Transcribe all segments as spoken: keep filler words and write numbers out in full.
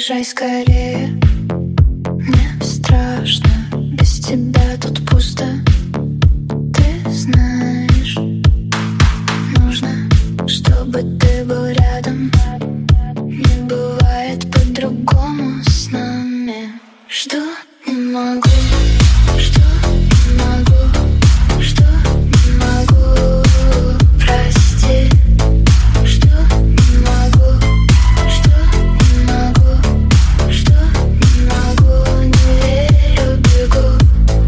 Приезжай скорее, мне страшно, без тебя тут пусто. Ты знаешь, нужно, чтобы ты был рядом. Не бывает по-другому с нами. Что не могу, что не могу, что не могу, прости. Что не могу, что не могу, что не могу, не верю, бегу.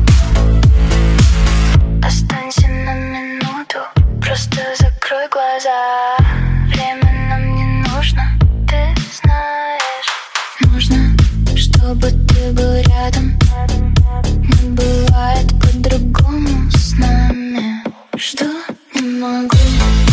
Останься на минуту, просто закрой глаза. Время нам не нужно, ты знаешь. Нужно, чтобы ты был рядом. Не бывает по-другому с нами. Что не могу.